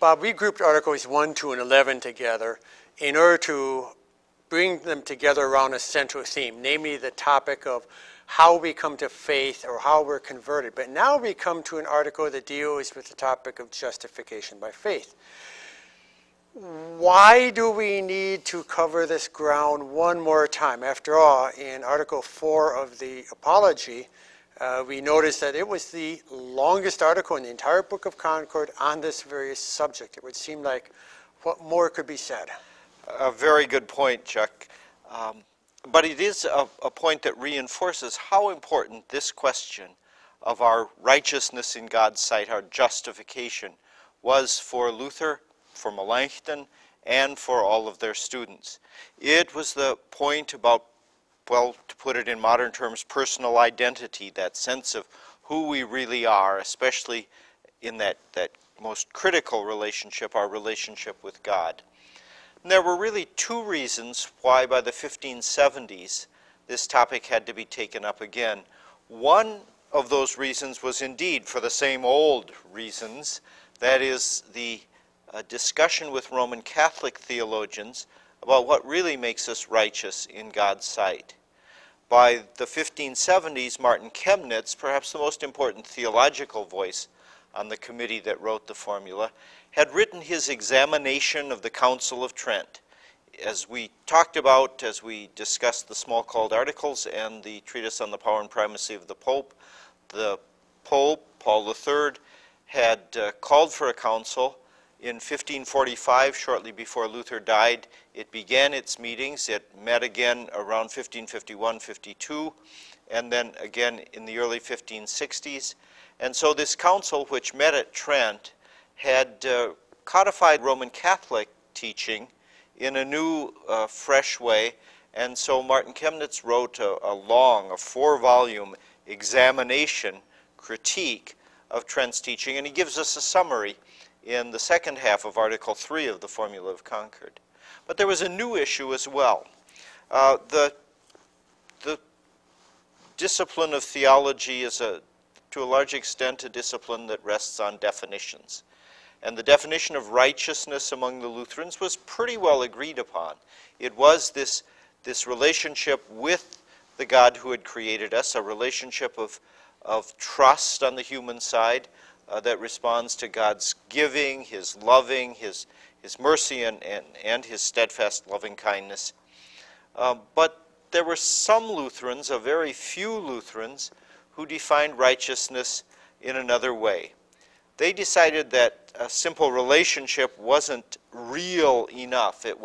Bob, we grouped Articles 1, 2, and 11 together in order to bring them together around a central theme, namely the topic of how we come to faith or how we're converted. But now we come to an article that deals with the topic of justification by faith. Why do we need to cover this ground one more time? After all, in Article 4 of the Apology, we noticed that it was the longest article in the entire Book of Concord on this very subject. It would seem like what more could be said? A very good point, Chuck. But it is a point that reinforces how important this question of our righteousness in God's sight, our justification, was for Luther, for Melanchthon, and for all of their students. It was the point about, well, to put it in modern terms, personal identity, that sense of who we really are, especially in that most critical relationship, our relationship with God. And there were really two reasons why by the 1570s this topic had to be taken up again. One of those reasons was indeed for the same old reasons, that is the discussion with Roman Catholic theologians about what really makes us righteous in God's sight. By the 1570s, Martin Chemnitz, perhaps the most important theological voice on the committee that wrote the formula, had written his examination of the Council of Trent. As we talked about, as we discussed the Smalcald Articles and the Treatise on the Power and Primacy of the Pope, Paul III, had called for a council. In 1545, shortly before Luther died, it began its meetings. It met again around 1551-52, and then again in the early 1560s. And so this council, which met at Trent, had codified Roman Catholic teaching in a new, fresh way. And so Martin Chemnitz wrote a long, 4-volume examination, critique of Trent's teaching, and he gives us a summary in the second half of Article 3 of the Formula of Concord. But there was a new issue as well. The discipline of theology is, to a large extent, a discipline that rests on definitions. And the definition of righteousness among the Lutherans was pretty well agreed upon. It was this relationship with the God who had created us, a relationship of trust on the human side, that responds to God's giving, His loving, His mercy, and His steadfast loving kindness. But there were some Lutherans, a very few Lutherans, who defined righteousness in another way. They decided that a simple relationship wasn't real enough. It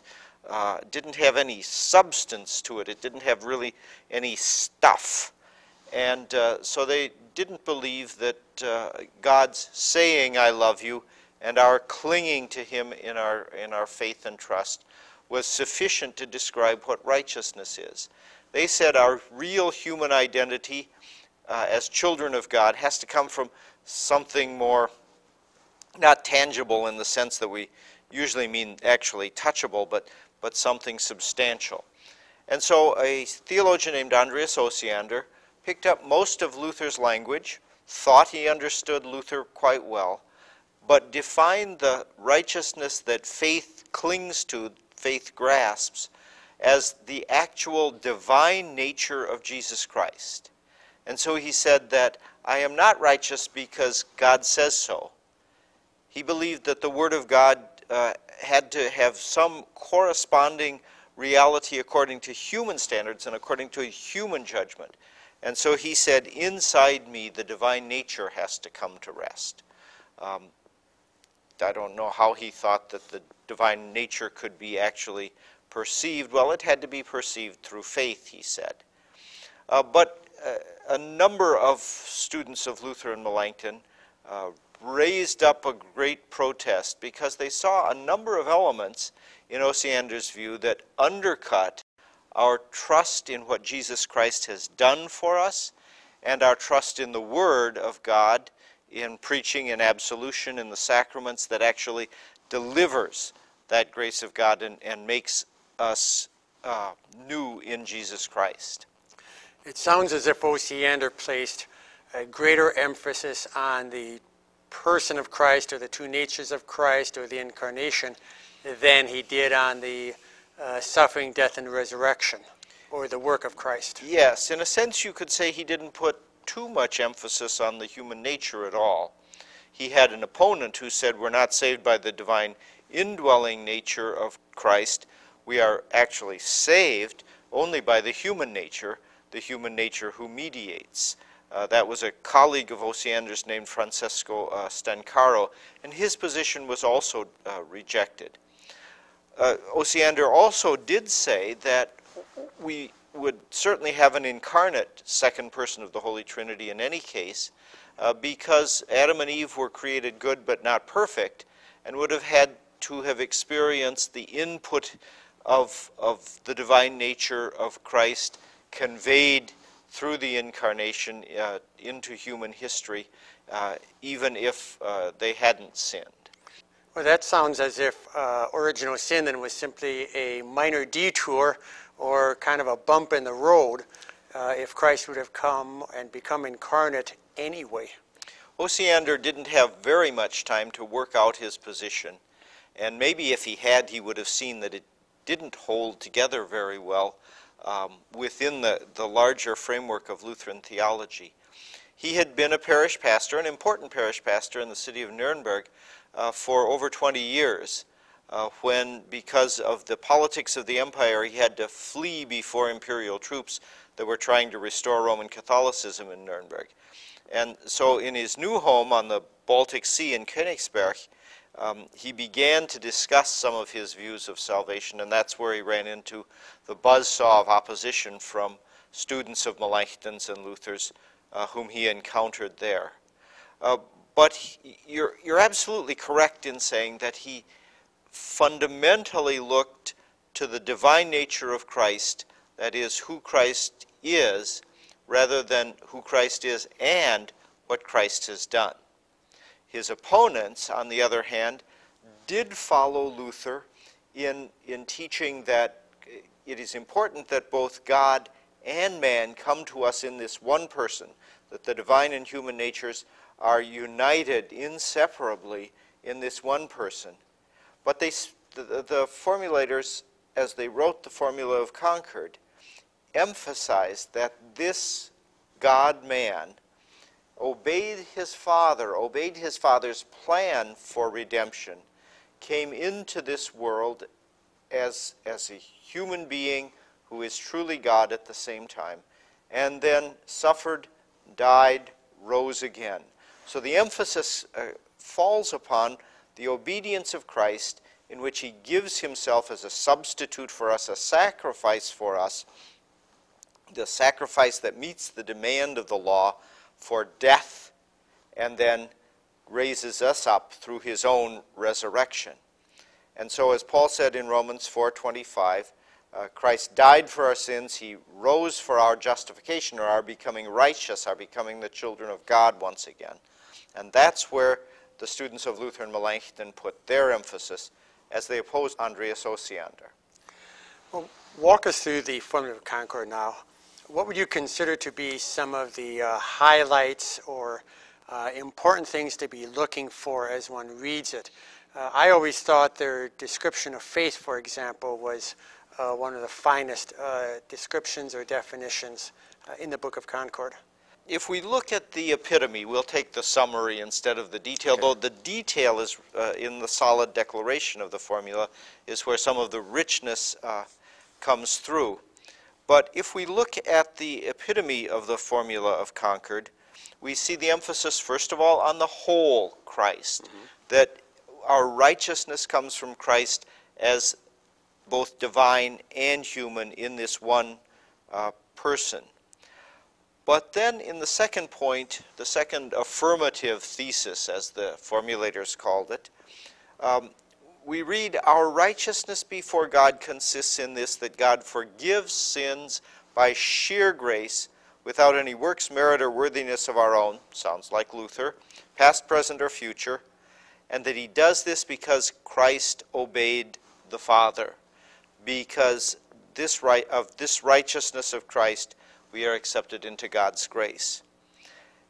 didn't have any substance to it. It didn't have really any stuff. And so they didn't believe that God's saying, "I love you," and our clinging to Him in our faith and trust was sufficient to describe what righteousness is. They said our real human identity as children of God has to come from something more, not tangible in the sense that we usually mean actually touchable, but something substantial. And so a theologian named Andreas Osiander picked up most of Luther's language, thought he understood Luther quite well, but defined the righteousness that faith clings to, faith grasps, as the actual divine nature of Jesus Christ. And so he said that I am not righteous because God says so. He believed that the Word of God had to have some corresponding reality according to human standards and according to a human judgment. And so he said, inside me, the divine nature has to come to rest. I don't know how he thought that the divine nature could be actually perceived. Well, it had to be perceived through faith, he said. But a number of students of Luther and Melanchthon raised up a great protest because they saw a number of elements in Osiander's view that undercut our trust in what Jesus Christ has done for us and our trust in the Word of God in preaching and absolution in the sacraments that actually delivers that grace of God and makes us new in Jesus Christ. It sounds as if Osiander placed a greater emphasis on the person of Christ or the two natures of Christ or the incarnation than he did on the suffering, death, and resurrection, or the work of Christ. Yes, in a sense you could say he didn't put too much emphasis on the human nature at all. He had an opponent who said we're not saved by the divine indwelling nature of Christ. We are actually saved only by the human nature who mediates. That was a colleague of Osiander's named Francesco Stancaro, and his position was also rejected. Osiander also did say that we would certainly have an incarnate second person of the Holy Trinity in any case, because Adam and Eve were created good but not perfect, and would have had to have experienced the input of the divine nature of Christ conveyed through the incarnation into human history, even if they hadn't sinned. Well, that sounds as if original sin then was simply a minor detour or kind of a bump in the road if Christ would have come and become incarnate anyway. Osiander didn't have very much time to work out his position, and maybe if he had, he would have seen that it didn't hold together very well within the larger framework of Lutheran theology. He had been a parish pastor, an important parish pastor in the city of Nuremberg for over 20 years, when, because of the politics of the empire, he had to flee before imperial troops that were trying to restore Roman Catholicism in Nuremberg. And so in his new home on the Baltic Sea in Königsberg, he began to discuss some of his views of salvation, and that's where he ran into the buzzsaw of opposition from students of Melanchthon's and Luther's whom he encountered there. But you're absolutely correct in saying that he fundamentally looked to the divine nature of Christ, that is, who Christ is, rather than who Christ is and what Christ has done. His opponents, on the other hand, did follow Luther in teaching that it is important that both God and man come to us in this one person, that the divine and human natures are united inseparably in this one person. But the formulators, as they wrote the Formula of Concord, emphasized that this God-man obeyed his Father's plan for redemption, came into this world as a human being who is truly God at the same time, and then suffered, died, rose again. So the emphasis falls upon the obedience of Christ, in which he gives himself as a substitute for us, a sacrifice for us, the sacrifice that meets the demand of the law for death, and then raises us up through his own resurrection. And so, as Paul said in Romans 4:25, Christ died for our sins, he rose for our justification, or our becoming righteous, our becoming the children of God once again. And that's where the students of Luther and Melanchthon put their emphasis as they opposed Andreas Osiander. Well, walk us through the Formula of Concord now. What would you consider to be some of the highlights or important things to be looking for as one reads it? I always thought their description of faith, for example, was one of the finest descriptions or definitions in the Book of Concord. If we look at the epitome, we'll take the summary instead of the detail, though the detail is in the solid declaration of the formula, is where some of the richness comes through. But if we look at the epitome of the Formula of Concord, we see the emphasis, first of all, on the whole Christ, that our righteousness comes from Christ as both divine and human in this one person. But then in the second point, the second affirmative thesis, as the formulators called it, we read, our righteousness before God consists in this, that God forgives sins by sheer grace without any works, merit, or worthiness of our own, sounds like Luther, past, present, or future, and that he does this because Christ obeyed the Father. Because of this righteousness of Christ, we are accepted into God's grace.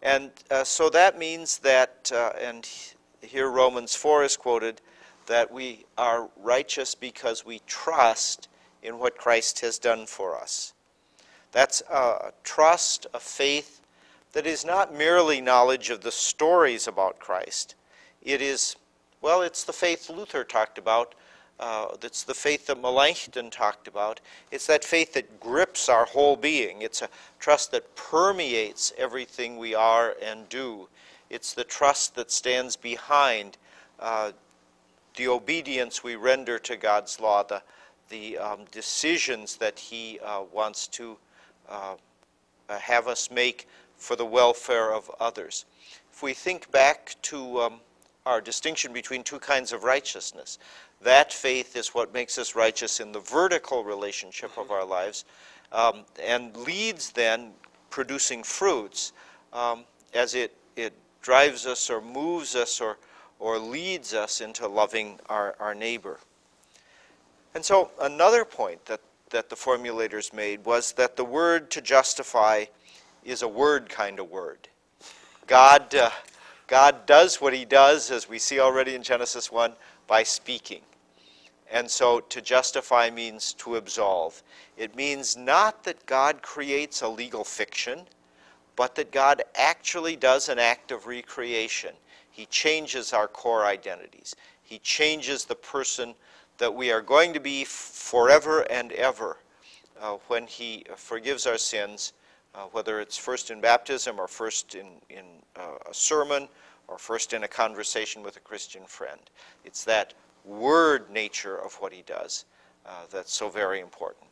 And so that means that, and here Romans 4 is quoted, that we are righteous because we trust in what Christ has done for us. That's a trust, a faith that is not merely knowledge of the stories about Christ. It is, well, it's the faith Luther talked about. It's the faith that Melanchthon talked about. It's that faith that grips our whole being. It's a trust that permeates everything we are and do. It's the trust that stands behind the obedience we render to God's law, the decisions that He wants to have us make for the welfare of others. If we think back to our distinction between two kinds of righteousness, that faith is what makes us righteous in the vertical relationship of our lives, and leads then producing fruits as it drives us or moves us or leads us into loving our neighbor. And so another point that the formulators made was that the word to justify is a word kind of word. God does what He does, as we see already in Genesis 1, by speaking. And so to justify means to absolve. It means not that God creates a legal fiction, but that God actually does an act of recreation. He changes our core identities. He changes the person that we are going to be forever and ever when He forgives our sins, whether it's first in baptism or first in a sermon or first in a conversation with a Christian friend. It's that word nature of what He does that's so very important.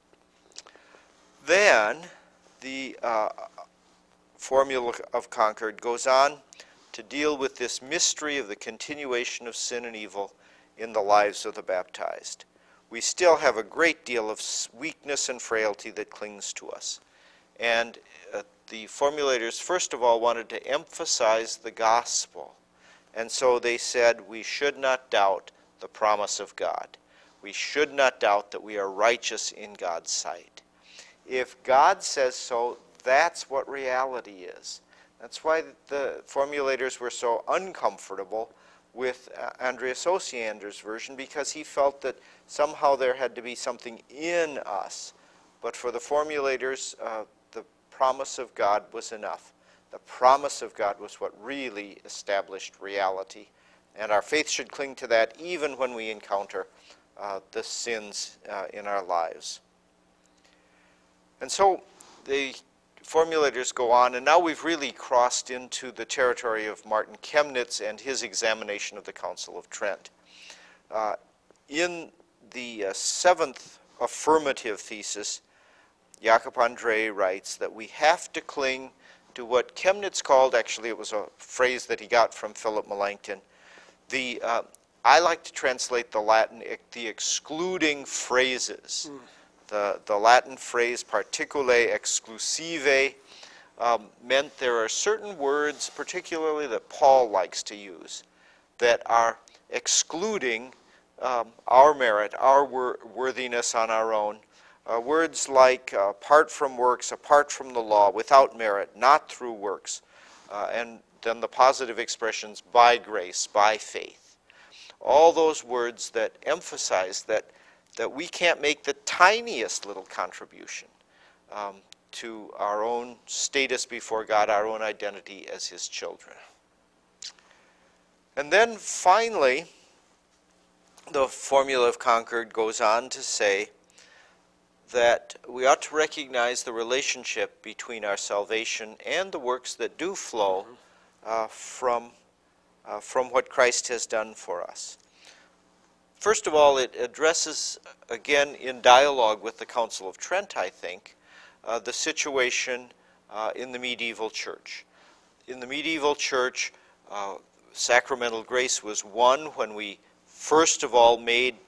Then the formula of Concord goes on to deal with this mystery of the continuation of sin and evil in the lives of the baptized. We still have a great deal of weakness and frailty that clings to us. And the formulators, first of all, wanted to emphasize the gospel. And so they said we should not doubt the promise of God. We should not doubt that we are righteous in God's sight. If God says so, that's what reality is. That's why the formulators were so uncomfortable with Andreas Osiander's version, because he felt that somehow there had to be something in us. But for the formulators, the promise of God was enough. The promise of God was what really established reality. And our faith should cling to that even when we encounter the sins in our lives. And so the formulators go on, and now we've really crossed into the territory of Martin Chemnitz and his examination of the Council of Trent. In the seventh affirmative thesis, Jakob André writes that we have to cling to what Chemnitz called, actually it was a phrase that he got from Philip Melanchthon, I like to translate the Latin, the excluding phrases. The Latin phrase particulae exclusivae meant there are certain words, particularly that Paul likes to use, that are excluding our merit, our worthiness on our own. Words like apart from works, apart from the law, without merit, not through works, and then the positive expressions by grace, by faith. All those words that emphasize that we can't make the tiniest little contribution to our own status before God, our own identity as His children. And then finally, the formula of Concord goes on to say that we ought to recognize the relationship between our salvation and the works that do flow from what Christ has done for us. First of all, it addresses, again, in dialogue with the Council of Trent, I think, the situation in the medieval church. In the medieval church, sacramental grace was won when we, first of all, made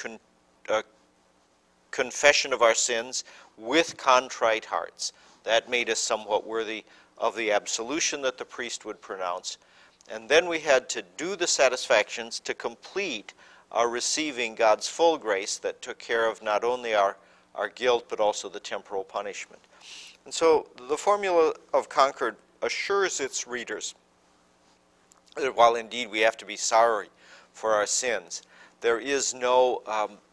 confession of our sins with contrite hearts. That made us somewhat worthy of the absolution that the priest would pronounce. And then we had to do the satisfactions to complete our receiving God's full grace that took care of not only our guilt but also the temporal punishment. And so the formula of Concord assures its readers that while indeed we have to be sorry for our sins, there's no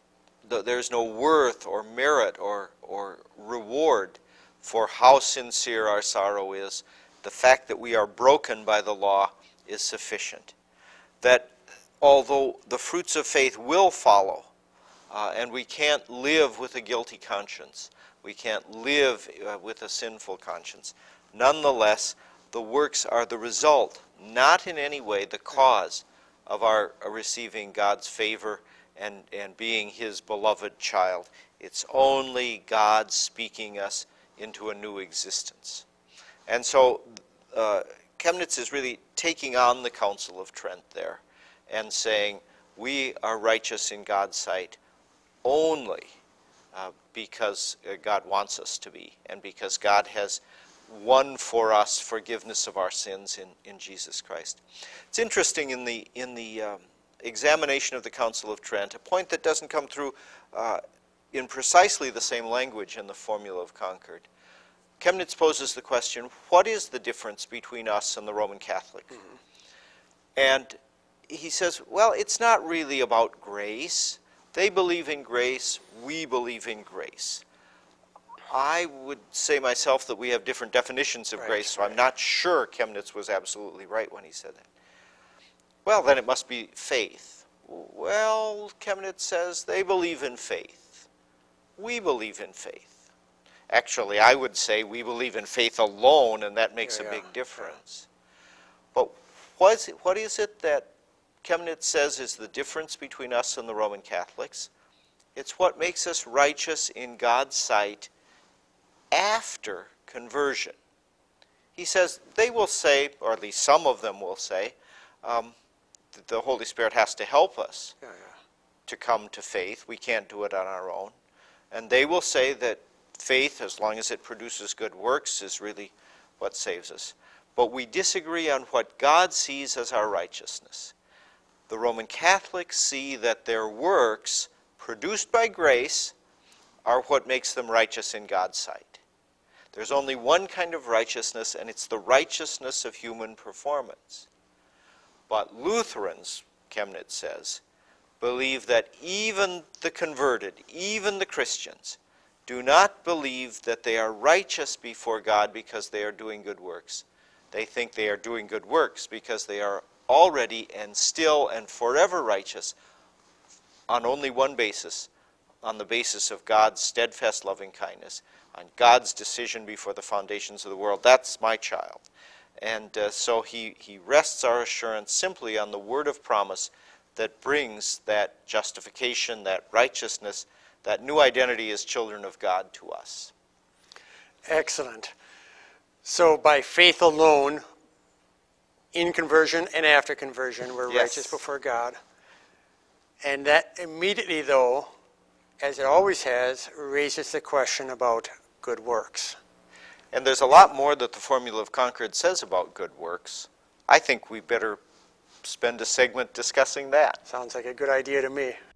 worth or merit or reward for how sincere our sorrow is. The fact that we are broken by the law is sufficient. That although the fruits of faith will follow, and we can't live with a guilty conscience, we can't live with a sinful conscience, nonetheless, the works are the result, not in any way the cause of our receiving God's favor and being His beloved child. It's only God speaking us into a new existence. And so Chemnitz is really taking on the Council of Trent there and saying, we are righteous in God's sight only because God wants us to be, and because God has won for us forgiveness of our sins in Jesus Christ. It's interesting in the examination of the Council of Trent, a point that doesn't come through in precisely the same language in the Formula of Concord. Chemnitz poses the question, what is the difference between us and the Roman Catholics? Mm-hmm. And he says, well, it's not really about grace. They believe in grace, we believe in grace. I would say myself that we have different definitions of grace, so I'm not sure Chemnitz was absolutely right when he said that. Well, then it must be faith. Well, Chemnitz says they believe in faith. We believe in faith. Actually, I would say we believe in faith alone, and that makes a big difference. But what is it that Chemnitz says is the difference between us and the Roman Catholics? It's what makes us righteous in God's sight after conversion. He says they will say, or at least some of them will say, that the Holy Spirit has to help us to come to faith. We can't do it on our own. And they will say that faith, as long as it produces good works, is really what saves us. But we disagree on what God sees as our righteousness. The Roman Catholics see that their works, produced by grace, are what makes them righteous in God's sight. There's only one kind of righteousness, and it's the righteousness of human performance. But Lutherans, Chemnitz says, believe that even the converted, even the Christians, do not believe that they are righteous before God because they are doing good works. They think they are doing good works because they are already and still and forever righteous on only one basis, on the basis of God's steadfast loving kindness, on God's decision before the foundations of the world. That's my child. And so he rests our assurance simply on the word of promise that brings that justification, that righteousness, that new identity as children of God to us. Excellent. So by faith alone, in conversion and after conversion, we're righteous before God. And that immediately, though, as it always has, raises the question about good works. And there's a lot more that the Formula of Concord says about good works. I think we better spend a segment discussing that. Sounds like a good idea to me.